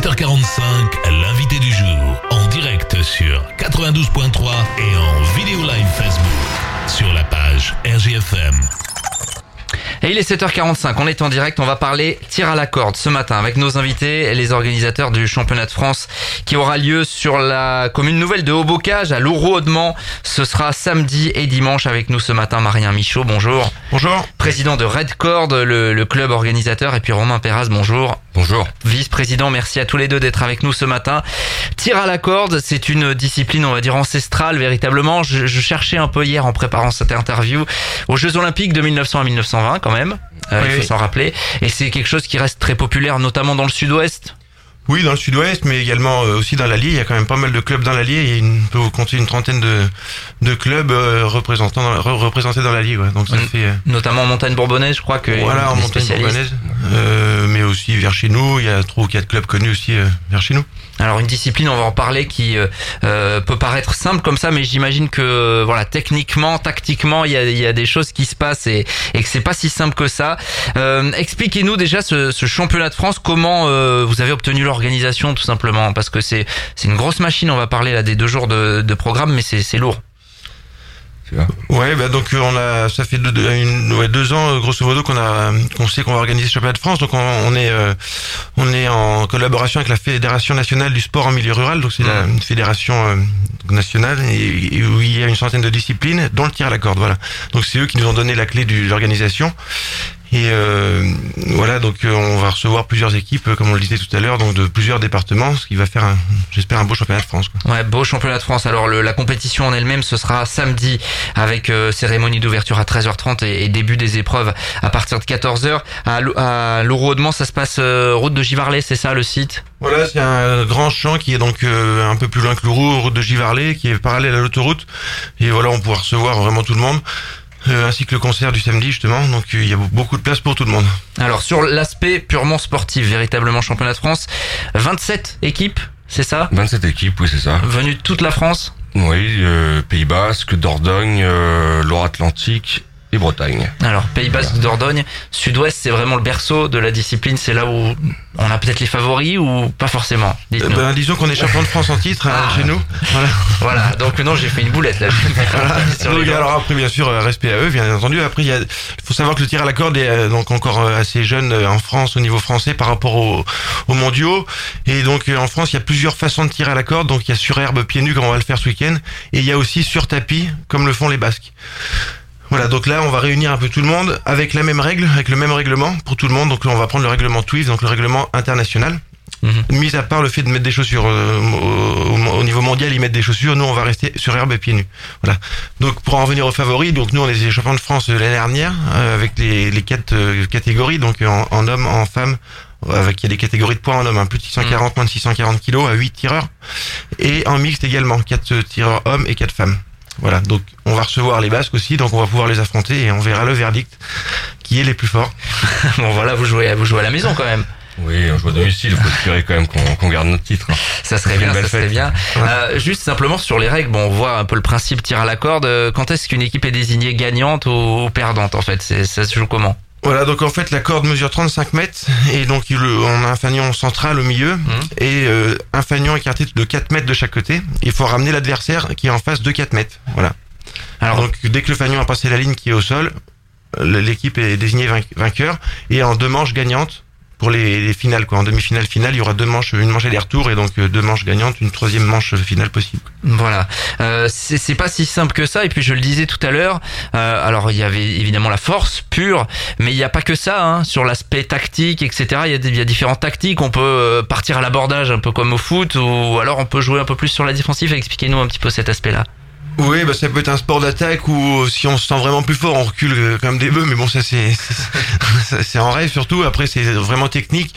7h45, l'invité du jour, en direct sur 92.3 et en vidéo live Facebook, sur la page RGFM. Et il est 7h45, on est en direct, on va parler tir à la corde ce matin avec nos invités, les organisateurs du championnat de France qui aura lieu sur la commune nouvelle de Haut-Bocage à Lourau-Audemans. Ce sera samedi et dimanche avec nous ce matin. Marien Michaud, bonjour. Bonjour. Président de Red Cord, le club organisateur, et puis Romain Perras, bonjour. Bonjour. Vice-président, merci à tous les deux d'être avec nous ce matin. Tir à la corde, c'est une discipline, on va dire, ancestrale, véritablement. Je cherchais un peu hier en préparant cette interview aux Jeux Olympiques de 1900 à 1920 quand même, il faut s'en rappeler. Et c'est quelque chose qui reste très populaire, notamment dans le sud-ouest. Oui, dans le sud-ouest, mais également aussi dans l'Allier. Il y a quand même pas mal de clubs dans l'Allier. On peut compter une trentaine de clubs représentés dans l'Allier. Ouais. Donc ça fait notamment en montagne bourbonnaise, je crois que voilà, en montagne bourbonnaise, mais aussi vers chez nous. Il y a 3 ou 4 clubs connus aussi vers chez nous. Alors une discipline, on va en parler, qui peut paraître simple comme ça, mais j'imagine que voilà, techniquement, tactiquement, il y a des choses qui se passent et que c'est pas si simple que ça. Expliquez-nous déjà ce championnat de France, comment vous avez obtenu l'organisation, tout simplement, parce que c'est une grosse machine. On va parler là des 2 jours de programme, mais c'est lourd. Ouais, bah donc ça fait 2 ans grosso modo qu'on sait qu'on va organiser ce championnat de France. Donc on est en collaboration avec la Fédération nationale du sport en milieu rural. Donc c'est une fédération nationale et où il y a une centaine de disciplines, dont le tir à la corde. Voilà. Donc c'est eux qui nous ont donné la clé de l'organisation. Et voilà, donc on va recevoir plusieurs équipes, comme on le disait tout à l'heure, donc de plusieurs départements, ce qui va faire, j'espère, un beau championnat de France, quoi. Ouais, beau championnat de France. Alors la compétition en elle-même, ce sera samedi avec cérémonie d'ouverture à 13h30 et début des épreuves à partir de 14h. À Lourau-Audemans, ça se passe route de Givarlet, c'est ça le site? Voilà, c'est un grand champ qui est donc un peu plus loin que Lourau, route de Givarlet, qui est parallèle à l'autoroute. Et voilà, on pourra recevoir vraiment tout le monde. Ainsi que le concert du samedi, justement. Donc il y a beaucoup de place pour tout le monde. Alors sur l'aspect purement sportif, véritablement championnat de France, 27 équipes, c'est ça? 27 équipes, oui, c'est ça. Venues de toute la France? Oui, Pays Basque, Dordogne, Loire-Atlantique et Bretagne. Alors Pays Basque, voilà. Dordogne, Sud-Ouest, c'est vraiment le berceau de la discipline. C'est là où on a peut-être les favoris ou pas forcément? Disons qu'on est champion de France en titre chez nous. Voilà. Donc non, j'ai fait une boulette là. Donc, alors après, bien sûr, respect à eux, bien entendu. Après, il faut savoir que le tir à la corde est donc encore assez jeune en France, au niveau français, par rapport aux mondiaux. Et donc en France, il y a plusieurs façons de tirer à la corde. Donc il y a sur herbe pieds nus, comme on va le faire ce week-end, et il y a aussi sur tapis, comme le font les Basques. Voilà, donc là on va réunir un peu tout le monde avec la même règle, avec le même règlement pour tout le monde. Donc là on va prendre le règlement TWIF, donc le règlement international. Mis à part le fait de mettre des chaussures au niveau mondial, ils mettent des chaussures, nous on va rester sur herbe et pieds nus. Voilà. Donc pour en revenir aux favoris, donc nous on est les champions de France l'année dernière avec les 4 catégories, donc en hommes, en femmes. Avec il y a des catégories de poids en homme, plus de 640, moins de 640 kilos à 8 tireurs, et en mixte également 4 tireurs hommes et 4 femmes. Voilà, donc on va recevoir les Basques aussi, donc on va pouvoir les affronter et on verra le verdict qui est les plus forts. Bon voilà, vous jouez à la maison quand même. Oui, on joue à domicile, il faut espérer quand même qu'on garde notre titre. Ça serait bien, ça serait bien. Juste simplement sur les règles, on voit un peu le principe tir à la corde. Quand est-ce qu'une équipe est désignée gagnante ou perdante en fait? Ça se joue comment? Voilà, donc en fait la corde mesure 35 mètres et donc on a un fanion central au milieu et un fanion écarté de 4 mètres de chaque côté. Il faut ramener l'adversaire qui est en face de 4 mètres. Voilà. Alors donc dès que le fanion a passé la ligne qui est au sol, l'équipe est désignée vainqueur et en 2 manches gagnantes pour les finales, quoi. En demi-finale, finale, il y aura 2 manches, une manche aller-retour et donc 2 manches gagnantes, une 3e manche finale possible. Voilà. C'est pas si simple que ça. Et puis je le disais tout à l'heure, alors il y avait évidemment la force pure, mais il n'y a pas que ça, hein. Sur l'aspect tactique, etc. Il y a différentes tactiques. On peut partir à l'abordage un peu comme au foot, ou alors on peut jouer un peu plus sur la défensive. Expliquez-nous un petit peu cet aspect-là. Oui, ça peut être un sport d'attaque où si on se sent vraiment plus fort, on recule comme des bœufs, mais bon, ça c'est en rêve surtout. Après, c'est vraiment technique.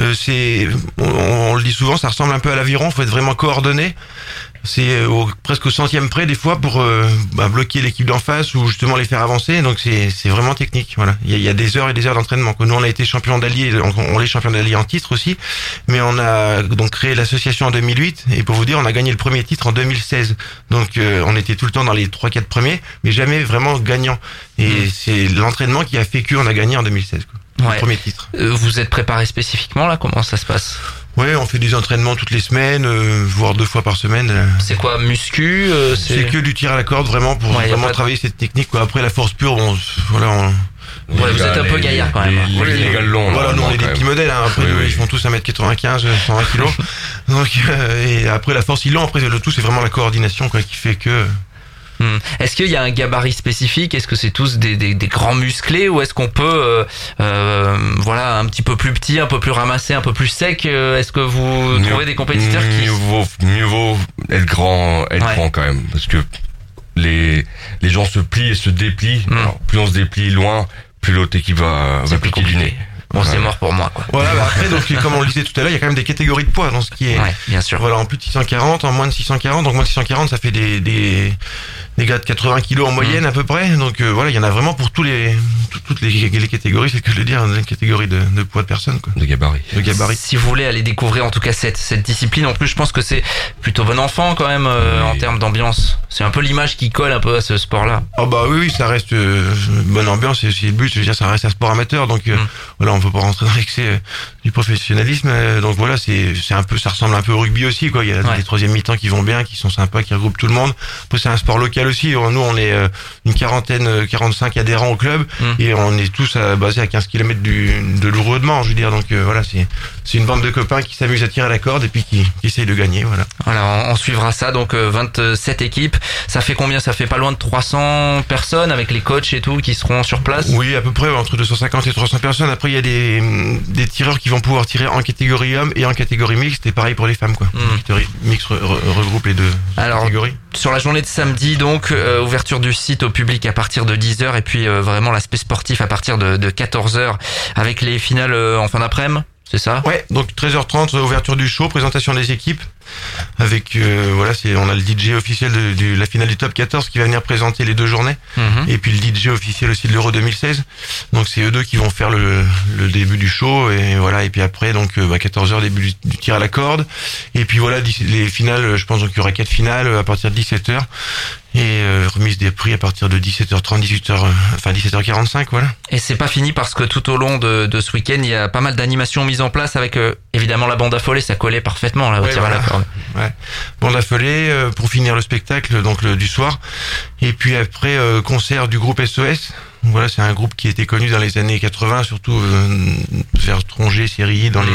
On le dit souvent, ça ressemble un peu à l'aviron. Faut être vraiment coordonné. C'est presque au centième près des fois pour bloquer l'équipe d'en face ou justement les faire avancer. Donc c'est vraiment technique. Voilà, il y a des heures et des heures d'entraînement. Nous on a été champion d'alliés, on est champion d'alliés en titre aussi, mais on a donc créé l'association en 2008 et pour vous dire on a gagné le premier titre en 2016. Donc on était tout le temps dans les 3-4 premiers, mais jamais vraiment gagnant. Et c'est l'entraînement qui a fait qu'on a gagné en 2016. Quoi. Ouais. Le premier titre. Vous êtes préparé spécifiquement là? Comment ça se passe? Ouais, on fait des entraînements toutes les semaines, voire 2 fois par semaine. C'est quoi, muscu C'est que du tir à la corde, vraiment, pour vraiment travailler cette technique, quoi. Après, la force pure, bon, voilà, Ouais, vous êtes un peu gaillard quand même. Les galons. voilà, nous on est des petits modèles, hein. Après, ils font tous 1m95, 120 kg. Donc, et après, la force, ils l'ont. Après, le tout, c'est vraiment la coordination, quoi, qui fait que... Est-ce qu'il y a un gabarit spécifique? Est-ce que c'est tous des grands musclés, ou est-ce qu'on peut voilà, un petit peu plus petit, un peu plus ramassé, un peu plus sec? Est-ce que vous trouvez des compétiteurs qui... Mieux vaut être grand quand même, parce que les gens se plient et se déplient. Alors, plus on se déplie loin, plus l'autre équipe va piquer du nez. Bon, c'est mort pour moi, quoi. Voilà, après, donc, comme on le disait tout à l'heure, il y a quand même des catégories de poids dans ce qui est. Ouais, bien sûr. Voilà, en plus de 640, en moins de 640. Donc, moins de 640, ça fait des gars de 80 kilos en moyenne, à peu près. Donc, voilà, il y en a vraiment pour toutes les catégories, c'est ce que je veux dire, les catégories de poids de personnes, quoi. De gabarit. Si vous voulez aller découvrir, en tout cas, cette discipline, en plus, je pense que c'est plutôt bon enfant, quand même, en termes d'ambiance. C'est un peu l'image qui colle un peu à ce sport-là. Oh, bah, oui, ça reste, bonne ambiance, c'est le but, je veux dire, ça reste un sport amateur, donc, voilà, on peut pas rentrer dans l'excès du professionnalisme, donc voilà, c'est un peu, ça ressemble un peu au rugby aussi, quoi. Il y a des troisième mi-temps qui vont bien, qui sont sympas, qui regroupent tout le monde. Après, c'est un sport local aussi. Nous, on est une 45 adhérents au club, et on est tous basés à 15 km de Lourdes-Mans, je veux dire. Donc voilà, c'est une bande de copains qui s'amusent à tirer à la corde et puis qui essayent de gagner, voilà. Voilà, on suivra ça. Donc 27 équipes. Ça fait combien? Ça fait pas loin de 300 personnes avec les coachs et tout qui seront sur place? Oui, à peu près entre 250 et 300 personnes. Après, il y a des tireurs qui vont pouvoir tirer en catégorie homme et en catégorie mixte, et pareil pour les femmes, quoi. La catégorie mixte regroupe les deux catégories. Sur la journée de samedi, donc, ouverture du site au public à partir de 10h, et puis vraiment l'aspect sportif à partir de 14h avec les finales en fin d'après-midi, c'est ça? Ouais, donc 13h30, ouverture du show, présentation des équipes. Avec voilà, on a le DJ officiel de la finale du top 14 qui va venir présenter les 2 journées, et puis le DJ officiel aussi de l'Euro 2016. Donc c'est eux deux qui vont faire le début du show, et voilà, et puis après donc 14h début du tir à la corde, et puis voilà les finales. Je pense donc qu'il y aura 4 finales à partir de 17h, et remise des prix à partir de 17h30, 17h45, voilà. Et c'est pas fini, parce que tout au long de ce week-end, il y a pas mal d'animations mises en place avec évidemment la bande affolée, ça collait parfaitement là au tir à la corde. Ouais. Bande affolée pour finir le spectacle donc du soir, et puis après concert du groupe SOS. Voilà, c'est un groupe qui était connu dans les années 80, surtout vers Tronget, Sérilly, dans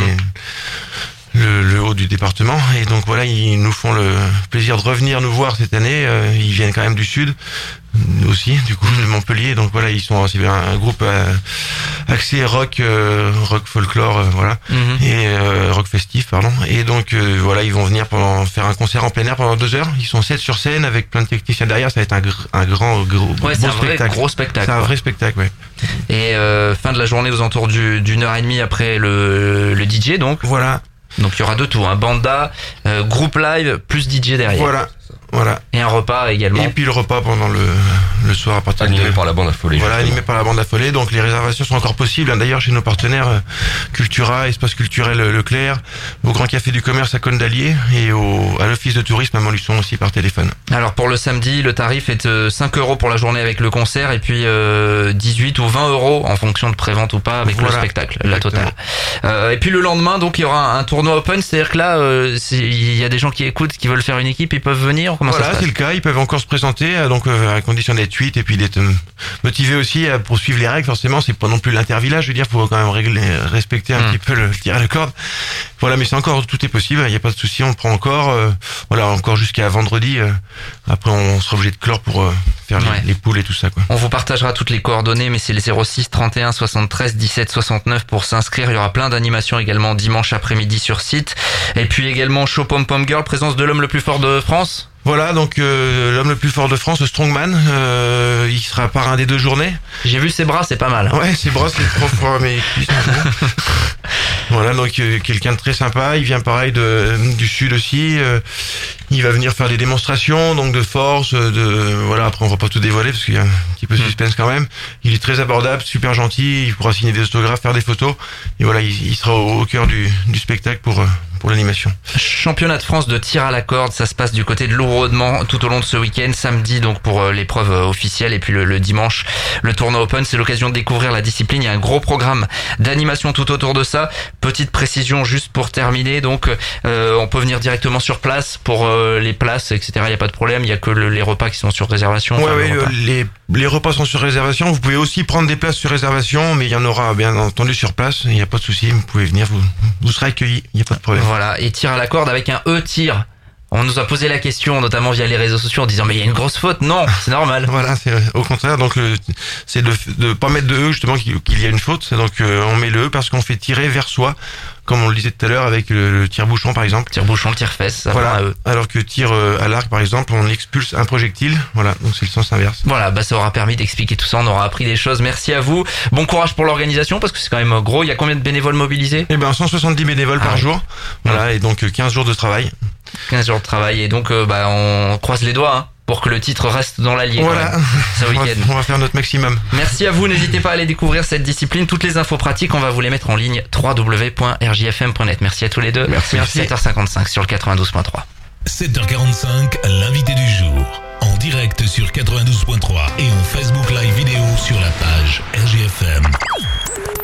le haut du département, et donc voilà, ils nous font le plaisir de revenir nous voir cette année. Ils viennent quand même du sud aussi, du coup, de Montpellier. Donc voilà, c'est un groupe axé rock folklore, voilà, et rock festif, pardon. Et donc voilà, ils vont venir faire un concert en plein air pendant 2 heures. Ils sont 7 sur scène avec plein de techniciens derrière. Ça va être un gros gros spectacle. C'est un vrai spectacle, ouais. Et fin de la journée aux alentours d'une heure et demie après le DJ, donc. Voilà. Donc il y aura de tout, banda, groupe live, plus DJ derrière. Voilà. Et un repas également. Et puis le repas pendant le soir à partir animé par la bande affolée. Voilà, animé par la bande affolée. Donc les réservations sont encore possibles, d'ailleurs, chez nos partenaires Cultura, Espace Culturel Leclerc, au Grand Café du Commerce à Cône-d'Allier, et à l'Office de Tourisme à Montluçon aussi par téléphone. Alors pour le samedi, le tarif est 5 € pour la journée avec le concert, et puis 18 ou 20 € en fonction de prévente ou pas avec le spectacle, la totale. Et puis le lendemain, donc il y aura un tournoi open, c'est-à-dire que là, il y a des gens qui écoutent, qui veulent faire une équipe, ils peuvent venir. Voilà, c'est le cas, ils peuvent encore se présenter, donc à condition d'être 8 et puis d'être motivés aussi à poursuivre les règles. Forcément, c'est pas non plus l'intervillage, je veux dire, faut quand même respecter un petit peu le tir à la corde. Voilà, mais tout est possible, il n'y a pas de souci, on le prend encore, voilà, encore jusqu'à vendredi. Après, on sera obligé de clore pour faire les poules et tout ça, quoi. On vous partagera toutes les coordonnées, mais c'est le 06 31 73 17 69 pour s'inscrire. Il y aura plein d'animations également dimanche après-midi sur site. Et puis également Show Pom Pom Girl, présence de l'homme le plus fort de France. Voilà, donc l'homme le plus fort de France, le Strongman, il sera parrain des 2 journées. J'ai vu ses bras, c'est pas mal. Ouais, ses bras, c'est 3 fois mes cuisses. Voilà, donc quelqu'un de très sympa. Il vient pareil du sud aussi. Il va venir faire des démonstrations, donc de force, voilà. Après, on va pas tout dévoiler parce qu'il y a un petit peu de suspense quand même. Il est très abordable, super gentil. Il pourra signer des autographes, faire des photos. Et voilà, il sera au cœur du spectacle pour pour l'animation. Championnat de France de tir à la corde, ça se passe du côté de Lourdes tout au long de ce week-end. Samedi donc pour l'épreuve officielle et puis le dimanche le tournoi open. C'est l'occasion de découvrir la discipline. Il y a un gros programme d'animation tout autour de ça. Petite précision juste pour terminer. Donc on peut venir directement sur place pour les places, etc. Il n'y a pas de problème. Il y a que les repas qui sont sur réservation. Les repas sont sur réservation. Vous pouvez aussi prendre des places sur réservation, mais il y en aura bien entendu sur place. Il n'y a pas de souci. Vous pouvez venir. Vous serez accueillis. Il n'y a pas de problème. Voilà. Et tir à la corde avec un tir. On nous a posé la question, notamment via les réseaux sociaux, en disant mais il y a une grosse faute. Non, c'est normal. Voilà, c'est au contraire. Donc c'est de pas mettre de E justement qu'il y a une faute. C'est donc on met le E parce qu'on fait tirer vers soi, comme on le disait tout à l'heure avec le tire-bouchon par exemple. Tire-bouchon, tire-fesse. Voilà. Alors que tir à l'arc par exemple, on expulse un projectile. Voilà, donc c'est le sens inverse. Voilà, ça aura permis d'expliquer tout ça. On aura appris des choses. Merci à vous. Bon courage pour l'organisation parce que c'est quand même gros. Il y a combien de bénévoles mobilisés ? 170 bénévoles par jour. Voilà, et donc 15 jours de travail. 15 jours de travail et donc on croise les doigts pour que le titre reste dans l'allié. Voilà, ce week-end. On va faire notre maximum. Merci à vous, n'hésitez pas à aller découvrir cette discipline. Toutes les infos pratiques, on va vous les mettre en ligne www.rjfm.net. Merci à tous les deux. Merci. 7h55 sur le 92.3. 7h45, l'invité du jour. En direct sur 92.3 et en Facebook Live vidéo sur la page RJFM.